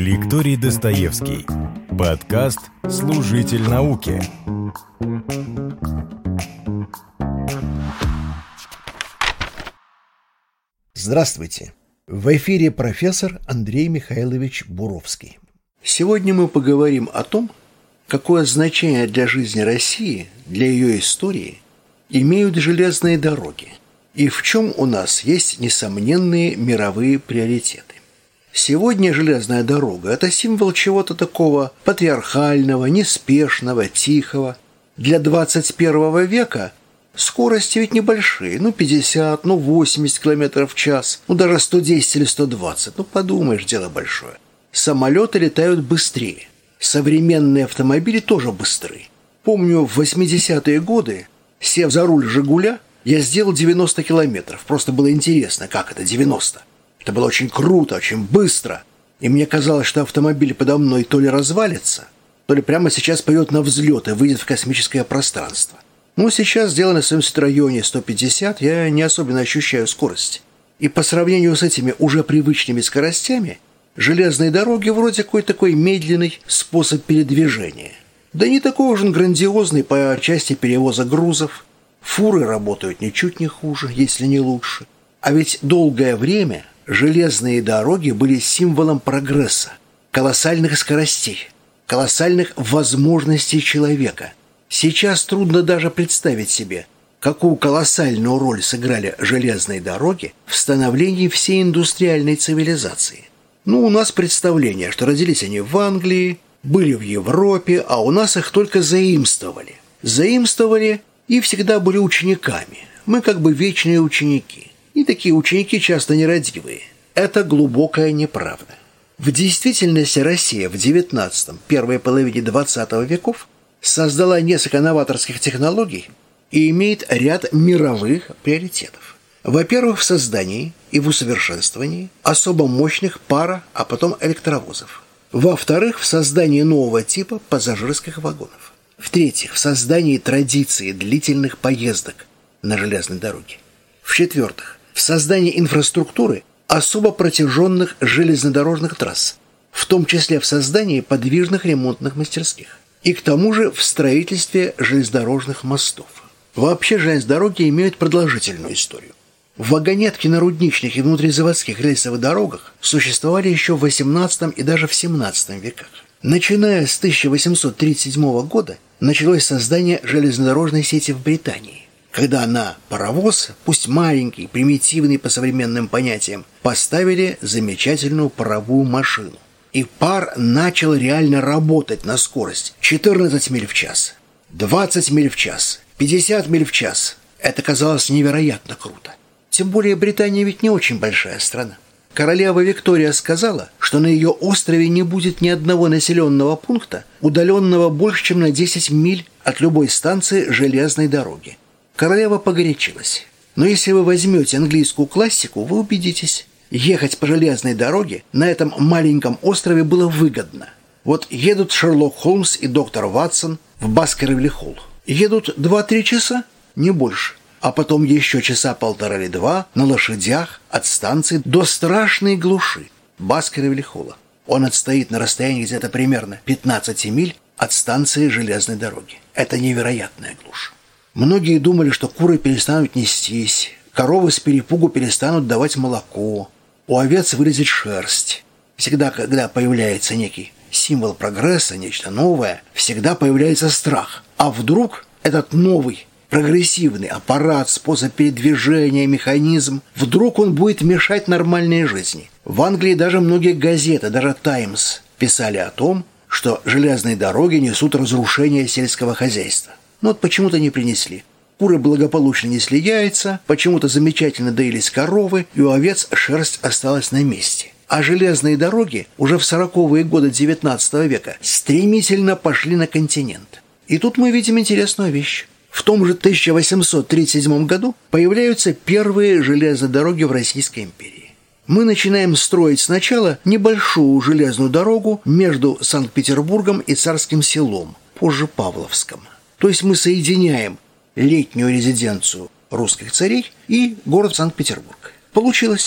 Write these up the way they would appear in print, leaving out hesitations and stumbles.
Лекторий Достоевский. Подкаст «Служитель науки». Здравствуйте! В эфире профессор Андрей Михайлович Буровский. Сегодня мы поговорим о том, какое значение для жизни России, для ее истории имеют железные дороги и в чем у нас есть несомненные мировые приоритеты. Сегодня железная дорога – это символ чего-то такого патриархального, неспешного, тихого. Для 21 века скорости ведь небольшие, 50, 80 км в час, даже 110 или 120, подумаешь, дело большое. Самолеты летают быстрее, современные автомобили тоже быстрые. Помню, в 80-е годы, сев за руль «Жигуля», я сделал 90 километров, просто было интересно, как это 90. Это было очень круто, очень быстро, и мне казалось, что автомобиль подо мной то ли развалится, то ли прямо сейчас пойдет на взлет и выйдет в космическое пространство. Сейчас, делая на своем Citroёn 150, я не особенно ощущаю скорость. И по сравнению с этими уже привычными скоростями, железные дороги вроде какой-то такой медленный способ передвижения. Да не такой уж он грандиозный по части перевоза грузов. Фуры работают ничуть не хуже, если не лучше. А ведь долгое время железные дороги были символом прогресса, колоссальных скоростей, колоссальных возможностей человека. Сейчас трудно даже представить себе, какую колоссальную роль сыграли железные дороги в становлении всей индустриальной цивилизации. У нас представление, что родились они в Англии, были в Европе, а у нас их только заимствовали. Заимствовали и всегда были учениками. Мы как бы вечные ученики. И такие ученики часто нерадивые. Это глубокая неправда. В действительности Россия в XIX, первой половине XX веков создала несколько новаторских технологий и имеет ряд мировых приоритетов. Во-первых, в создании и в усовершенствовании особо мощных а потом электровозов. Во-вторых, в создании нового типа пассажирских вагонов. В-третьих, в создании традиции длительных поездок на железной дороге. В-четвертых, в создании инфраструктуры особо протяженных железнодорожных трасс, в том числе в создании подвижных ремонтных мастерских. И к тому же в строительстве железнодорожных мостов. Вообще железные дороги имеют продолжительную историю. Вагонетки на рудничных и внутризаводских рельсовых дорогах существовали еще в XVIII и даже в XVII веках. Начиная с 1837 года началось создание железнодорожной сети в Британии, когда на паровоз, пусть маленький, примитивный по современным понятиям, поставили замечательную паровую машину. И пар начал реально работать на скорость 14 миль в час, 20 миль в час, 50 миль в час. Это казалось невероятно круто. Тем более Британия ведь не очень большая страна. Королева Виктория сказала, что на ее острове не будет ни одного населенного пункта, удаленного больше, чем на 10 миль от любой станции железной дороги. Королева погорячилась. Но если вы возьмете английскую классику, вы убедитесь. Ехать по железной дороге на этом маленьком острове было выгодно. Вот едут Шерлок Холмс и доктор Ватсон в Баскервиль-Холл. Едут 2-3 часа, не больше. А потом еще часа полтора или два на лошадях от станции до страшной глуши Баскервиль-Холла. Он отстоит на расстоянии где-то примерно 15 миль от станции железной дороги. Это невероятная глушь. Многие думали, что куры перестанут нестись, коровы с перепугу перестанут давать молоко, у овец вылезет шерсть. Всегда, когда появляется некий символ прогресса, нечто новое, всегда появляется страх. А вдруг этот новый прогрессивный аппарат, способ передвижения, механизм, вдруг он будет мешать нормальной жизни? В Англии даже многие газеты, даже «Таймс», писали о том, что железные дороги несут разрушение сельского хозяйства. Но почему-то не принесли. Куры благополучно несли яйца, почему-то замечательно доились коровы, и у овец шерсть осталась на месте. А железные дороги уже в 40-е годы XIX века стремительно пошли на континент. И тут мы видим интересную вещь. В том же 1837 году появляются первые железные дороги в Российской империи. Мы начинаем строить сначала небольшую железную дорогу между Санкт-Петербургом и Царским Селом, позже Павловском. То есть мы соединяем летнюю резиденцию русских царей и город Санкт-Петербург. Получилось.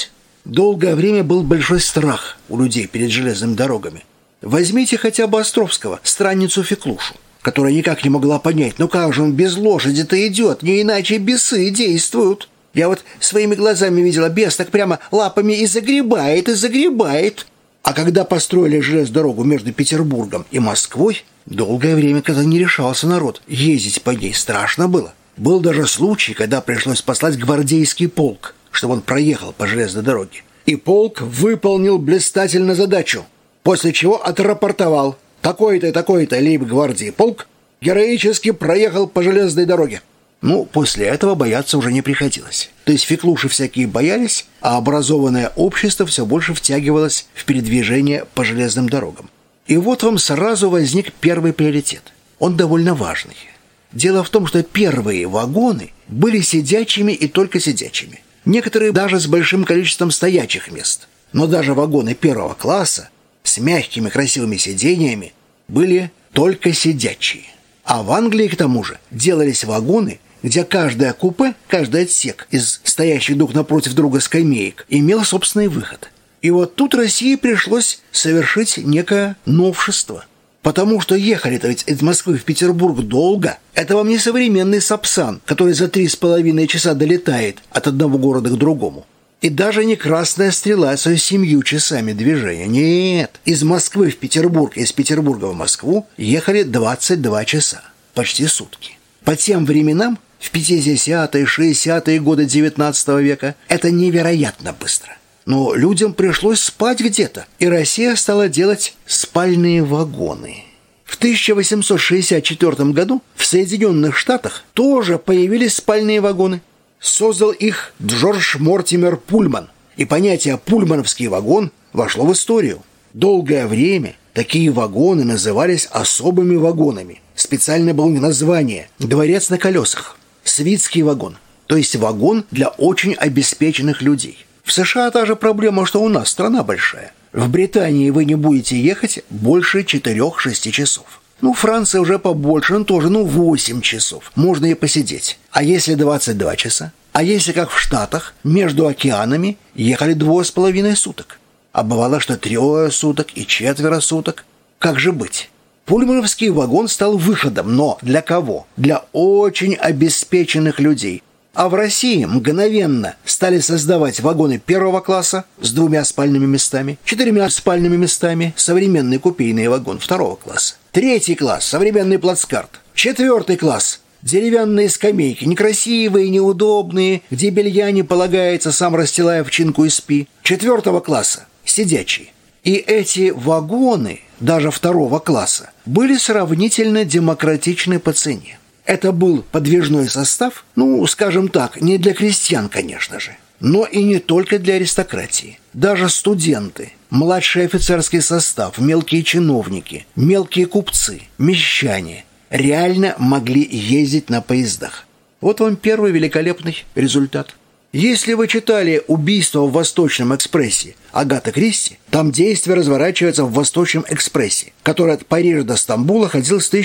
Долгое время был большой страх у людей перед железными дорогами. Возьмите хотя бы Островского, странницу Феклушу, которая никак не могла понять, ну как же он без лошади-то идет, не иначе бесы действуют. Я вот своими глазами видела, бес так прямо лапами и загребает, и загребает. А когда построили железную дорогу между Петербургом и Москвой, долгое время, когда не решался народ ездить по ней, страшно было. Был даже случай, когда пришлось послать гвардейский полк, чтобы он проехал по железной дороге. И полк выполнил блистательно задачу, после чего отрапортовал: такой-то и такой-то лейб-гвардии полк героически проехал по железной дороге. Ну, после этого бояться уже не приходилось. То есть Феклуши всякие боялись, а образованное общество все больше втягивалось в передвижение по железным дорогам. И вот вам сразу возник первый приоритет. Он довольно важный. Дело в том, что первые вагоны были сидячими и только сидячими. Некоторые даже с большим количеством стоячих мест. Но даже вагоны первого класса с мягкими красивыми сидениями были только сидячие. А в Англии, к тому же, делались вагоны, где каждое купе, каждый отсек из стоящих друг напротив друга скамеек имел собственный выход. И вот тут России пришлось совершить некое новшество. Потому что ехали-то ведь из Москвы в Петербург долго. Это вам не современный Сапсан, который за 3,5 часа долетает от одного города к другому. И даже не красная стрела с 7 часами движения. Нет, из Москвы в Петербург и из Петербурга в Москву ехали 22 часа. Почти сутки. По тем временам, в 50-е, 60-е годы 19 века, это невероятно быстро. Но людям пришлось спать где-то, и Россия стала делать спальные вагоны. В 1864 году в Соединенных Штатах тоже появились спальные вагоны. Создал их Джордж Мортимер Пульман, и понятие «пульмановский вагон» вошло в историю. Долгое время такие вагоны назывались особыми вагонами. Специально было название «Дворец на колесах», «Свитский вагон», то есть вагон для очень обеспеченных людей. В США та же проблема, что у нас страна большая. В Британии вы не будете ехать больше 4-6 часов. Франция уже побольше, тоже 8 часов. Можно и посидеть. А если 22 часа? А если, как в Штатах, между океанами ехали 2,5 суток? А бывало, что 3 суток и 4 суток. Как же быть? Пульмановский вагон стал выходом, но для кого? Для очень обеспеченных людей. А в России мгновенно стали создавать вагоны первого класса с 2 спальными местами, 4 спальными местами, современный купейный вагон второго класса. 3 класс, современный плацкарт. 4 класс, деревянные скамейки, некрасивые, неудобные, где белья не полагается, сам расстилая овчинку и спи. 4 класса, сидячие. И эти вагоны, даже 2 класса, были сравнительно демократичны по цене. Это был подвижной состав, скажем так, не для крестьян, конечно же, но и не только для аристократии. Даже студенты, младший офицерский состав, мелкие чиновники, мелкие купцы, мещане реально могли ездить на поездах. Вот вам первый великолепный результат. Если вы читали «Убийство в Восточном экспрессе» Агаты Кристи, там действие разворачивается в Восточном экспрессе, который от Парижа до Стамбула ходил с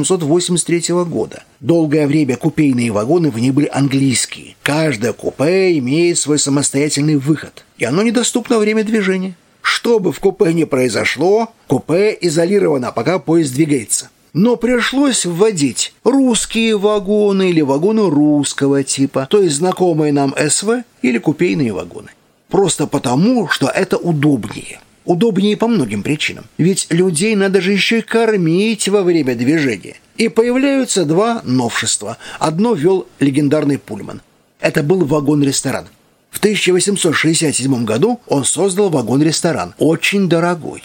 1883 года. Долгое время купейные вагоны в ней были английские. Каждое купе имеет свой самостоятельный выход, и оно недоступно во время движения. Что бы в купе ни произошло, купе изолировано, пока поезд двигается. Но пришлось вводить русские вагоны или вагоны русского типа, то есть знакомые нам СВ или купейные вагоны. Просто потому, что это удобнее. Удобнее по многим причинам. Ведь людей надо же еще и кормить во время движения. И появляются 2 новшества. Одно ввел легендарный Пульман. Это был вагон-ресторан. В 1867 году он создал вагон-ресторан. Очень дорогой.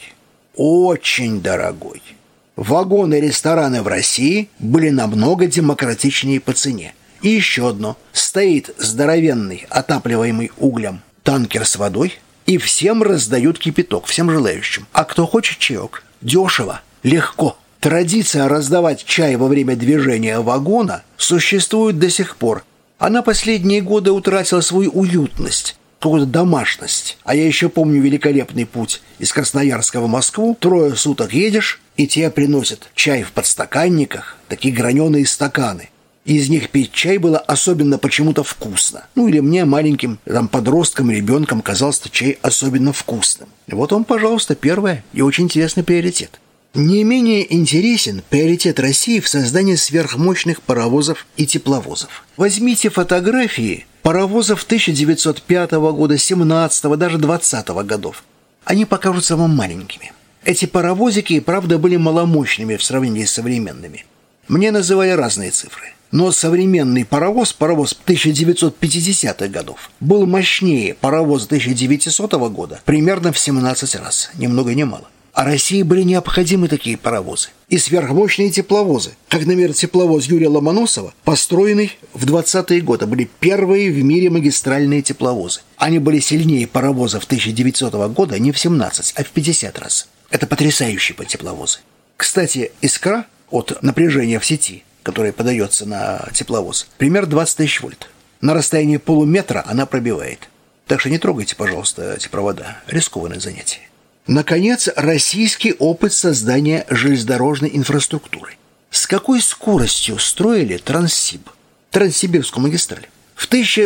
Очень дорогой. Вагоны-рестораны в России были намного демократичнее по цене. И еще одно. Стоит здоровенный, отапливаемый углем танкер с водой, и всем раздают кипяток, всем желающим. А кто хочет чаек? Дешево, легко. Традиция раздавать чай во время движения вагона существует до сих пор. Она последние годы утратила свою уютность, какую-то домашность. А я еще помню великолепный путь из Красноярска в Москву. 3 суток едешь, и тебе приносят чай в подстаканниках, такие граненые стаканы. Из них пить чай было особенно почему-то вкусно. Или мне, маленьким подростком, ребенком, казался чай особенно вкусным. Вот он, пожалуйста, первый и очень интересный приоритет. Не менее интересен приоритет России в создании сверхмощных паровозов и тепловозов. Возьмите фотографии паровозов 1905 года, 17, даже 20 годов. Они покажутся вам маленькими. Эти паровозики, правда, были маломощными в сравнении с современными. Мне называли разные цифры. Но современный паровоз 1950-х годов, был мощнее паровоза 1900 года примерно в 17 раз, ни много ни мало. А России были необходимы такие паровозы и сверхмощные тепловозы, как, например, тепловоз Юрия Ломоносова, построенный в 20-е годы, были первые в мире магистральные тепловозы. Они были сильнее паровозов 1900 года не в 17, а в 50 раз. Это потрясающие тепловозы. Кстати, искра от напряжения в сети, которое подается на тепловоз, примерно 20 тысяч вольт. На расстоянии полуметра она пробивает. Так что не трогайте, пожалуйста, эти провода. Рискованное занятие. Наконец, российский опыт создания железнодорожной инфраструктуры. С какой скоростью строили Транссиб, Транссибирскую магистраль? В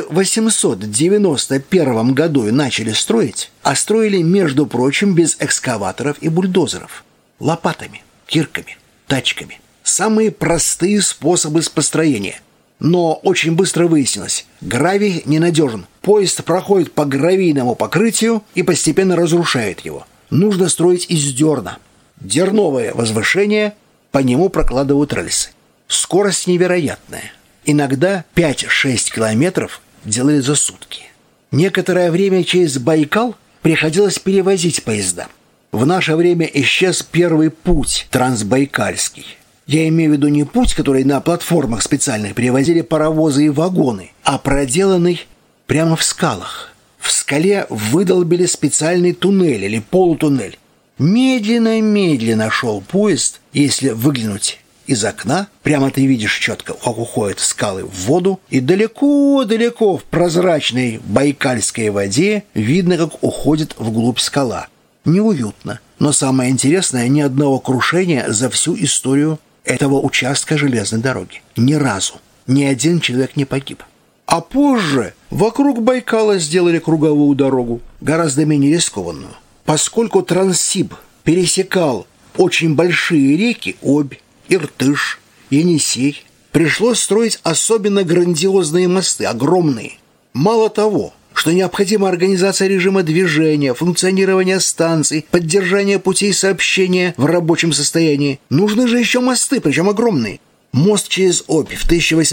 1891 году начали строить, а строили, между прочим, без экскаваторов и бульдозеров. Лопатами, кирками, тачками. Самые простые способы построения. Но очень быстро выяснилось, гравий ненадежен. Поезд проходит по гравийному покрытию и постепенно разрушает его. Нужно строить из дерна. Дерновое возвышение, по нему прокладывают рельсы. Скорость невероятная. Иногда 5-6 километров делали за сутки. Некоторое время через Байкал приходилось перевозить поезда. В наше время исчез первый путь трансбайкальский. Я имею в виду не путь, который на платформах специальных перевозили паровозы и вагоны, а проделанный прямо в скалах. В скале выдолбили специальный туннель или полутуннель. Медленно-медленно шел поезд. Если выглянуть из окна, прямо ты видишь четко, как уходят скалы в воду, и далеко-далеко в прозрачной байкальской воде видно, как уходит вглубь скала. Неуютно, но самое интересное, ни одного крушения за всю историю этого участка железной дороги. Ни разу. Ни один человек не погиб. А позже вокруг Байкала сделали круговую дорогу, гораздо менее рискованную. Поскольку Транссиб пересекал очень большие реки, Обь, Иртыш, Енисей, пришлось строить особенно грандиозные мосты, огромные. Мало того, что необходима организация режима движения, функционирование станций, поддержание путей сообщения в рабочем состоянии, нужны же еще мосты, причем огромные. Мост через Обь в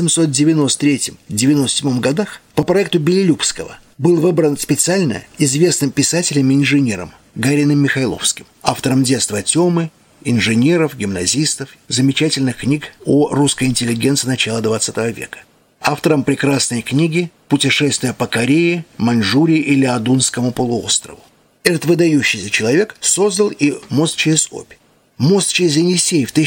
1893-97 годах по проекту Белелюбского был выбран специально известным писателем и инженером Гариным Михайловским, автором «Детства Тёмы», инженеров, гимназистов, замечательных книг о русской интеллигенции начала XX века. Автором прекрасной книги «Путешествие по Корее, Маньчжурии и Леодунскому полуострову». Этот выдающийся человек создал и мост через Обь. Мост через Енисей в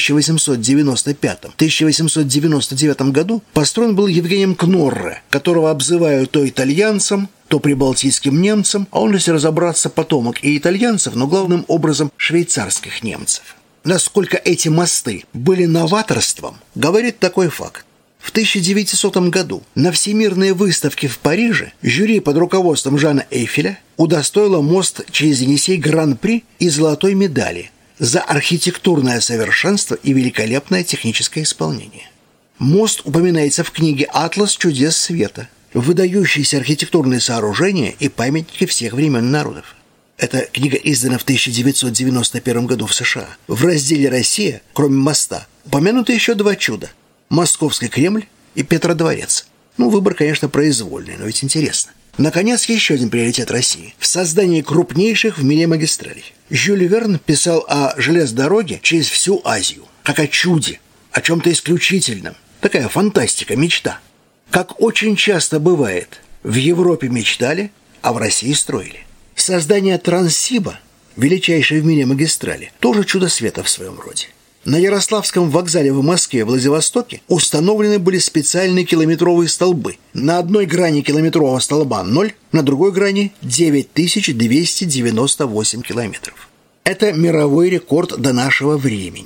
1895-1899 году построен был Евгением Кнорре, которого обзывают то итальянцем, то прибалтийским немцем, а он, если разобраться, потомок и итальянцев, но главным образом швейцарских немцев. Насколько эти мосты были новаторством, говорит такой факт. В 1900 году на Всемирной выставке в Париже жюри под руководством Жана Эйфеля удостоило мост через Енисей гран-при и золотой медали за архитектурное совершенство и великолепное техническое исполнение. Мост упоминается в книге «Атлас чудес света», выдающиеся архитектурные сооружения и памятники всех времен и народов. Эта книга издана в 1991 году в США. В разделе «Россия», кроме моста, упомянуты еще два чуда – Московский Кремль и Петродворец. Выбор, конечно, произвольный, но ведь интересно. Наконец, еще один приоритет России – в создании крупнейших в мире магистралей. Жюль Верн писал о железной дороге через всю Азию, как о чуде, о чем-то исключительном. Такая фантастика, мечта. Как очень часто бывает, в Европе мечтали, а в России строили. Создание Транссиба, величайшей в мире магистрали, тоже чудо света в своем роде. На Ярославском вокзале в Москве и Владивостоке установлены были специальные километровые столбы. На одной грани километрового столба 0, на другой грани 9298 километров. Это мировой рекорд до нашего времени.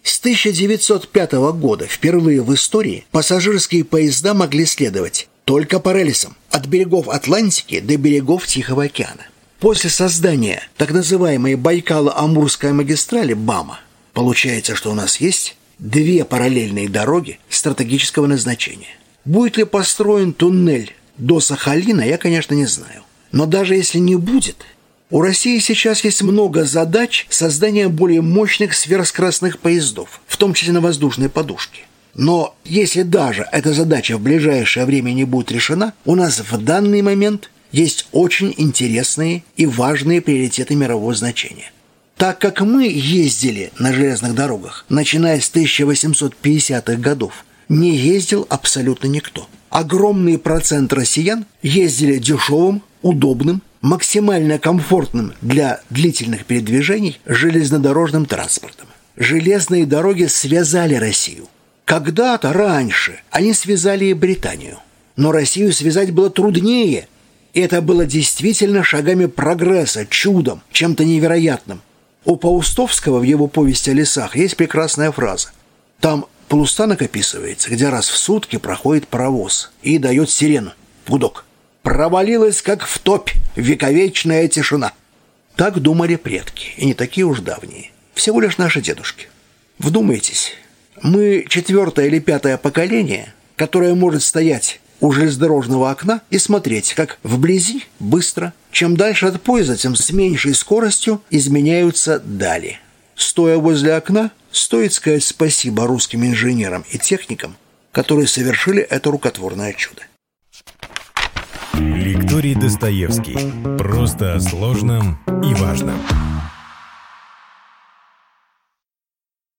С 1905 года впервые в истории пассажирские поезда могли следовать только по рельсам от берегов Атлантики до берегов Тихого океана. После создания так называемой Байкало-Амурской магистрали БАМа получается, что у нас есть две параллельные дороги стратегического назначения. Будет ли построен туннель до Сахалина, я, конечно, не знаю. Но даже если не будет, у России сейчас есть много задач создания более мощных сверхскоростных поездов, в том числе на воздушной подушке. Но если даже эта задача в ближайшее время не будет решена, у нас в данный момент есть очень интересные и важные приоритеты мирового значения. Так как мы ездили на железных дорогах, начиная с 1850-х годов, не ездил абсолютно никто. Огромный процент россиян ездили дешевым, удобным, максимально комфортным для длительных передвижений железнодорожным транспортом. Железные дороги связали Россию. Когда-то раньше они связали и Британию. Но Россию связать было труднее. И это было действительно шагами прогресса, чудом, чем-то невероятным. У Паустовского в его повести о лесах есть прекрасная фраза. Там полустанок описывается, где раз в сутки проходит паровоз и дает сирену, гудок. Провалилась, как в топь, вековечная тишина. Так думали предки, и не такие уж давние. Всего лишь наши дедушки. Вдумайтесь, мы 4-е или 5-е поколение, которое может стоять у железнодорожного окна и смотреть, как вблизи, быстро, чем дальше от поезда, тем с меньшей скоростью изменяются дали. Стоя возле окна, стоит сказать спасибо русским инженерам и техникам, которые совершили это рукотворное чудо. Викторий Достоевский. Просто о сложном и важном.